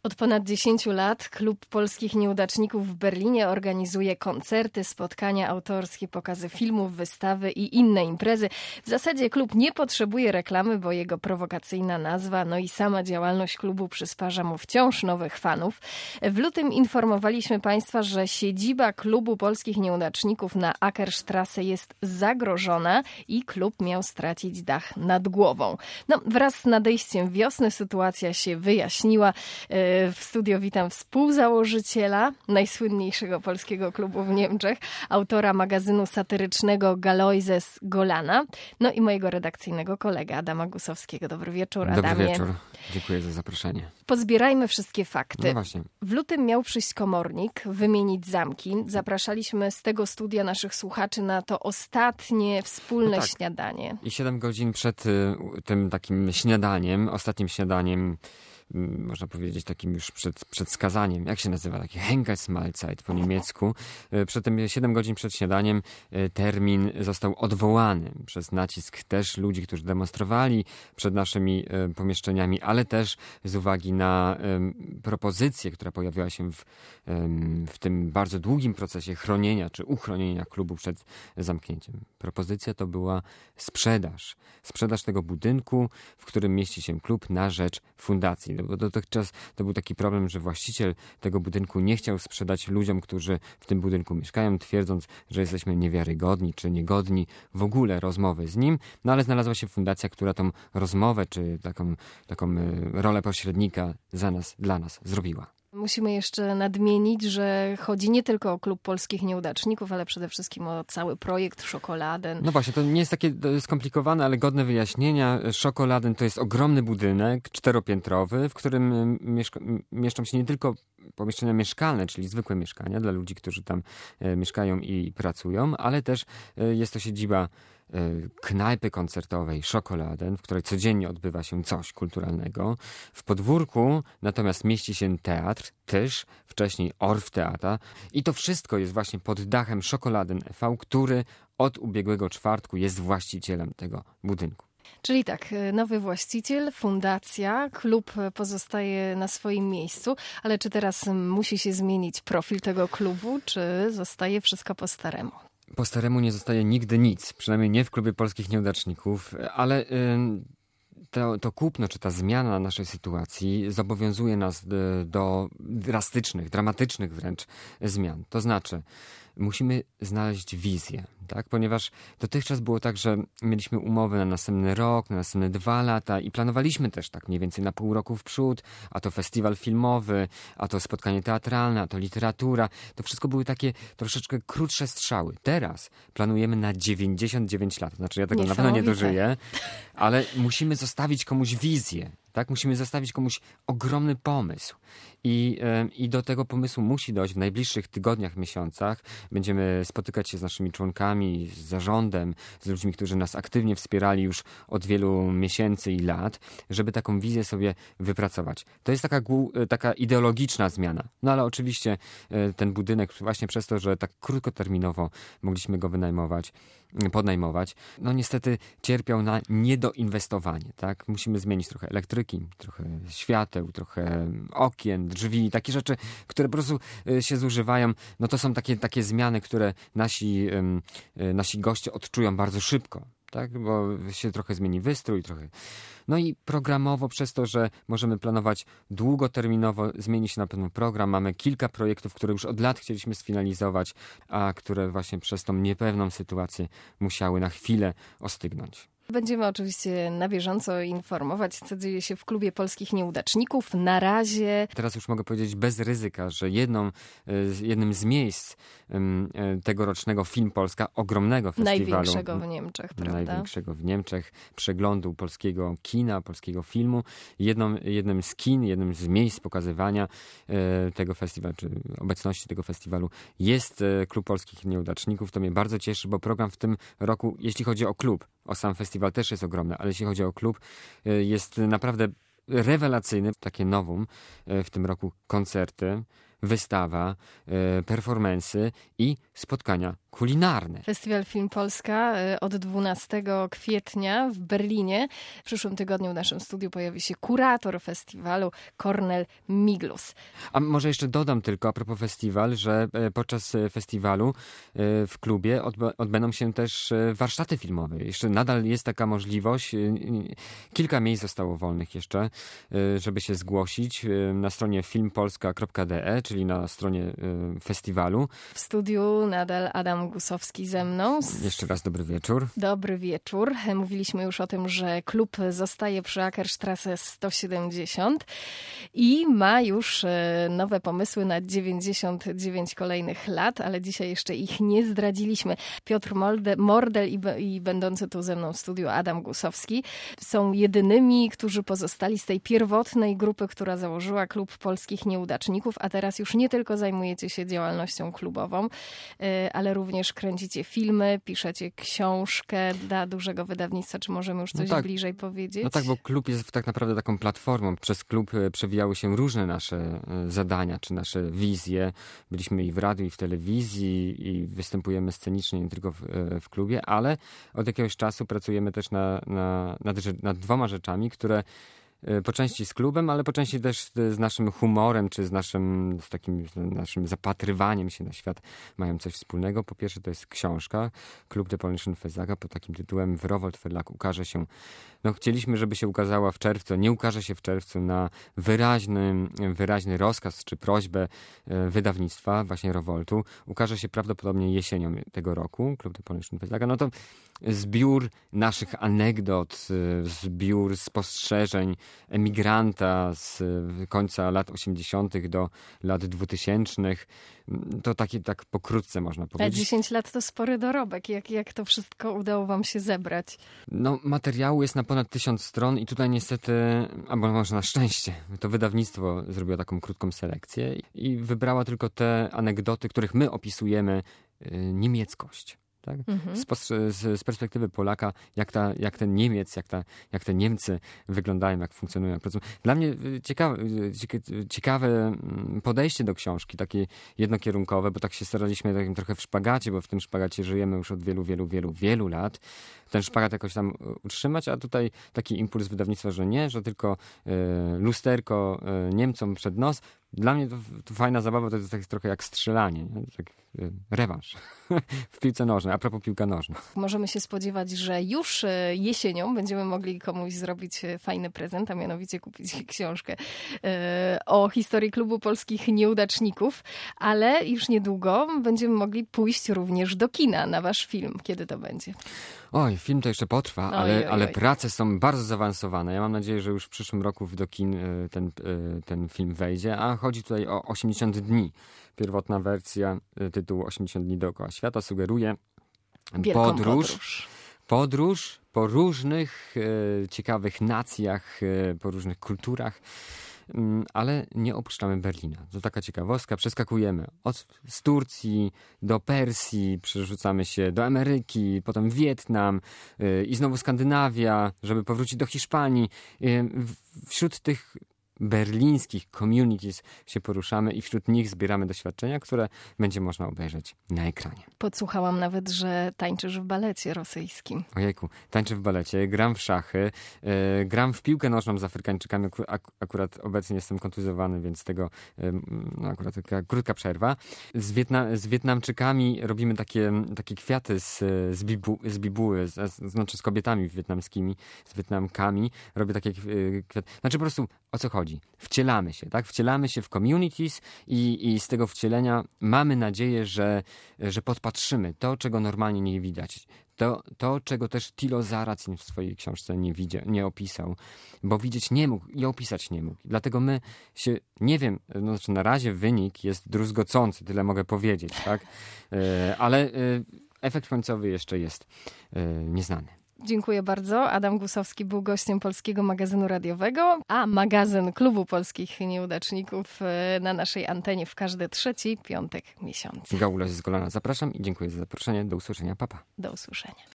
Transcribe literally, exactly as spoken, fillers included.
Od ponad dziesięciu lat Klub Polskich Nieudaczników w Berlinie organizuje koncerty, spotkania autorskie, pokazy filmów, wystawy i inne imprezy. W zasadzie klub nie potrzebuje reklamy, bo jego prowokacyjna nazwa, no i sama działalność klubu przysparza mu wciąż nowych fanów. W lutym informowaliśmy Państwa, że siedziba Klubu Polskich Nieudaczników na Ackerstrasse jest zagrożona i klub miał stracić dach nad głową. No, wraz z nadejściem wiosny sytuacja się wyjaśniła. W studio witam współzałożyciela najsłynniejszego polskiego klubu w Niemczech, autora magazynu satyrycznego Galoises Golana, no i mojego redakcyjnego kolegę Adama Gusowskiego. Dobry wieczór, Adamie. Dobry wieczór. Dziękuję za zaproszenie. Pozbierajmy wszystkie fakty. No właśnie. W lutym miał przyjść komornik, wymienić zamki. Zapraszaliśmy z tego studia naszych słuchaczy na to ostatnie wspólne no tak. śniadanie. I siedem godzin przed y, tym takim śniadaniem, ostatnim śniadaniem, można powiedzieć takim już przed, przedskazaniem, jak się nazywa, taki Henkersmahlzeit po niemiecku. Przed tym siedem godzin przed śniadaniem termin został odwołany przez nacisk też ludzi, którzy demonstrowali przed naszymi pomieszczeniami, ale też z uwagi na propozycję, która pojawiła się w, w tym bardzo długim procesie chronienia czy uchronienia klubu przed zamknięciem. Propozycja to była sprzedaż. Sprzedaż tego budynku, w którym mieści się klub na rzecz fundacji. Bo dotychczas to był taki problem, że właściciel tego budynku nie chciał sprzedać ludziom, którzy w tym budynku mieszkają, twierdząc, że jesteśmy niewiarygodni czy niegodni w ogóle rozmowy z nim. No ale znalazła się fundacja, która tą rozmowę czy taką, taką rolę pośrednika za nas, dla nas zrobiła. Musimy jeszcze nadmienić, że chodzi nie tylko o Klub Polskich Nieudaczników, ale przede wszystkim o cały projekt Schokoladen. No właśnie, to nie jest takie skomplikowane, ale godne wyjaśnienia. Schokoladen to jest ogromny budynek, czteropiętrowy, w którym mieszka- mieszczą się nie tylko pomieszczenia mieszkalne, czyli zwykłe mieszkania dla ludzi, którzy tam e, mieszkają i pracują, ale też e, jest to siedziba knajpy koncertowej Schokoladen, w której codziennie odbywa się coś kulturalnego. W podwórku natomiast mieści się teatr, Tysz, wcześniej Orff-Theater i to wszystko jest właśnie pod dachem Schokoladen e V, który od ubiegłego czwartku jest właścicielem tego budynku. Czyli tak, nowy właściciel, fundacja, klub pozostaje na swoim miejscu, ale czy teraz musi się zmienić profil tego klubu, czy zostaje wszystko po staremu? Po staremu nie zostaje nigdy nic, przynajmniej nie w Klubie Polskich Nieudaczników, ale to, to kupno, czy ta zmiana naszej sytuacji zobowiązuje nas do, do drastycznych, dramatycznych wręcz zmian. To znaczy, musimy znaleźć wizję, tak? Ponieważ dotychczas było tak, że mieliśmy umowy na następny rok, na następne dwa lata i planowaliśmy też tak mniej więcej na pół roku w przód, a to festiwal filmowy, a to spotkanie teatralne, a to literatura. To wszystko były takie troszeczkę krótsze strzały. Teraz planujemy na dziewięćdziesiąt dziewięć lat. Znaczy ja tego na pewno nie dożyję, ale musimy zostawić komuś wizję. Tak? Musimy zostawić komuś ogromny pomysł. I, yy, I do tego pomysłu musi dojść w najbliższych tygodniach, miesiącach. Będziemy spotykać się z naszymi członkami, z zarządem, z ludźmi, którzy nas aktywnie wspierali już od wielu miesięcy i lat, żeby taką wizję sobie wypracować. To jest taka, taka ideologiczna zmiana. No ale oczywiście yy, ten budynek właśnie przez to, że tak krótkoterminowo mogliśmy go wynajmować, podnajmować, no niestety cierpiał na niedoinwestowanie. Tak? Musimy zmienić trochę elektryki, trochę świateł, trochę okien, drzwi, takie rzeczy, które po prostu się zużywają. No to są takie, takie zmiany, które nasi, nasi goście odczują bardzo szybko. Tak? Bo się trochę zmieni wystrój, trochę. No i programowo przez to, że możemy planować długoterminowo, zmieni się na pewno program. Mamy kilka projektów, które już od lat chcieliśmy sfinalizować, a które właśnie przez tą niepewną sytuację musiały na chwilę ostygnąć. Będziemy oczywiście na bieżąco informować, co dzieje się w Klubie Polskich Nieudaczników. Na razie... Teraz już mogę powiedzieć bez ryzyka, że jedną, jednym z miejsc tegorocznego Film Polska, ogromnego festiwalu. Największego w Niemczech, prawda? Największego w Niemczech, przeglądu polskiego kina, polskiego filmu. Jedną, jednym z kin, jednym z miejsc pokazywania tego festiwalu, czy obecności tego festiwalu jest Klub Polskich Nieudaczników. To mnie bardzo cieszy, bo program w tym roku, jeśli chodzi o klub, o sam festiwal też jest ogromny, ale jeśli chodzi o klub, jest naprawdę rewelacyjny. Takie nowum w tym roku koncerty, wystawa, performance'y i spotkania kulinarne. Festiwal Film Polska od dwunastego kwietnia w Berlinie. W przyszłym tygodniu w naszym studiu pojawi się kurator festiwalu Kornel Miglus. A może jeszcze dodam tylko a propos festiwal, że podczas festiwalu w klubie odbędą się też warsztaty filmowe. Jeszcze nadal jest taka możliwość. Kilka miejsc zostało wolnych jeszcze, żeby się zgłosić na stronie filmpolska kropka de, czyli na stronie festiwalu. W studiu nadal Adam Gusowski ze mną. Jeszcze raz dobry wieczór. Dobry wieczór. Mówiliśmy już o tym, że klub zostaje przy Akerstrasse sto siedemdziesiąt i ma już nowe pomysły na dziewięćdziesiąt dziewięć kolejnych lat, ale dzisiaj jeszcze ich nie zdradziliśmy. Piotr Molde, Mordel i, i będący tu ze mną w studiu Adam Gusowski są jedynymi, którzy pozostali z tej pierwotnej grupy, która założyła Klub Polskich Nieudaczników, a teraz już nie tylko zajmujecie się działalnością klubową, ale również kręcicie filmy, piszecie książkę dla dużego wydawnictwa. Czy możemy już coś no tak, bliżej powiedzieć? No tak, bo klub jest tak naprawdę taką platformą. Przez klub przewijały się różne nasze zadania, czy nasze wizje. Byliśmy i w radiu, i w telewizji, i występujemy scenicznie, nie tylko w, w klubie, ale od jakiegoś czasu pracujemy też na, na, nad, nad dwoma rzeczami, które po części z klubem, ale po części też z naszym humorem, czy z naszym, z takim naszym zapatrywaniem się na świat mają coś wspólnego. Po pierwsze to jest książka Klub de Polnischen Versager pod takim tytułem Wrowold Verlag ukaże się. No chcieliśmy, żeby się ukazała w czerwcu, nie ukaże się w czerwcu na wyraźny, wyraźny rozkaz czy prośbę wydawnictwa, właśnie Rowoltu. Ukaże się prawdopodobnie jesienią tego roku, Klub de Polnischen Versager. No to zbiór naszych anegdot, zbiór spostrzeżeń emigranta z końca lat osiemdziesiątych do lat dwutysięcznych. To takie tak pokrótce można powiedzieć. A dziesięć lat to spory dorobek. Jak, jak to wszystko udało wam się zebrać? No materiału jest na ponad tysiąc stron i tutaj niestety, albo może na szczęście, to wydawnictwo zrobiło taką krótką selekcję i wybrała tylko te anegdoty, których my opisujemy niemieckość. Tak? Mhm. Z, z, z perspektywy Polaka, jak, ta, jak ten Niemiec, jak, ta, jak te Niemcy wyglądają, jak funkcjonują. Jak pracują. Dla mnie ciekawe, ciekawe podejście do książki, takie jednokierunkowe, bo tak się staraliśmy takim trochę w szpagacie, bo w tym szpagacie żyjemy już od wielu, wielu, wielu, wielu lat. Ten szpagat jakoś tam utrzymać, a tutaj taki impuls wydawnictwa, że nie, że tylko y, lusterko y, Niemcom przed nos. Dla mnie to, to fajna zabawa, to jest tak trochę jak strzelanie, nie? Tak, y, rewanż w piłce nożnej, a propos piłka nożna. Możemy się spodziewać, że już jesienią będziemy mogli komuś zrobić fajny prezent, a mianowicie kupić książkę y, o historii Klubu Polskich Nieudaczników, ale już niedługo będziemy mogli pójść również do kina na wasz film. Kiedy to będzie? Oj, film to jeszcze potrwa, oj, ale, oj, ale oj. prace są bardzo zaawansowane. Ja mam nadzieję, że już w przyszłym roku do kin ten, ten film wejdzie, a chodzi tutaj o osiemdziesiąt dni. Pierwotna wersja tytułu osiemdziesiąt dni dookoła świata sugeruje Wielką podróż, podróż. podróż po różnych e, ciekawych nacjach, e, po różnych kulturach. Ale nie opuszczamy Berlina. To taka ciekawostka. Przeskakujemy od z Turcji do Persji, przerzucamy się do Ameryki, potem Wietnam yy, i znowu Skandynawia, żeby powrócić do Hiszpanii. Yy, wśród tych berlińskich communities się poruszamy i wśród nich zbieramy doświadczenia, które będzie można obejrzeć na ekranie. Podsłuchałam nawet, że tańczysz w balecie rosyjskim. Ojejku, tańczę w balecie, gram w szachy, yy, gram w piłkę nożną z Afrykańczykami. Ak- akurat obecnie jestem kontuzjowany, więc tego yy, no akurat taka krótka przerwa. Z, Wietna- z Wietnamczykami robimy takie, takie kwiaty z, z, bibu- z bibuły, z, z, znaczy z kobietami wietnamskimi, z Wietnamkami. Robię takie yy, kwiaty. Znaczy po prostu o co chodzi? Wcielamy się, tak? Wcielamy się w communities i, i z tego wcielenia mamy nadzieję, że, że podpatrzymy to, czego normalnie nie widać. To, to czego też Thilo Sarrazin w swojej książce nie, widział, nie opisał, bo widzieć nie mógł i opisać nie mógł. Dlatego my się, nie wiem, no, znaczy na razie wynik jest druzgocący, tyle mogę powiedzieć, tak? E, ale e, efekt końcowy jeszcze jest e, nieznany. Dziękuję bardzo. Adam Gusowski był gościem Polskiego Magazynu Radiowego, a magazyn Klubu Polskich Nieudaczników na naszej antenie w każdy trzeci piątek miesiąca. Gaula z Golana zapraszam i dziękuję za zaproszenie. Do usłyszenia. Pa, pa. Do usłyszenia.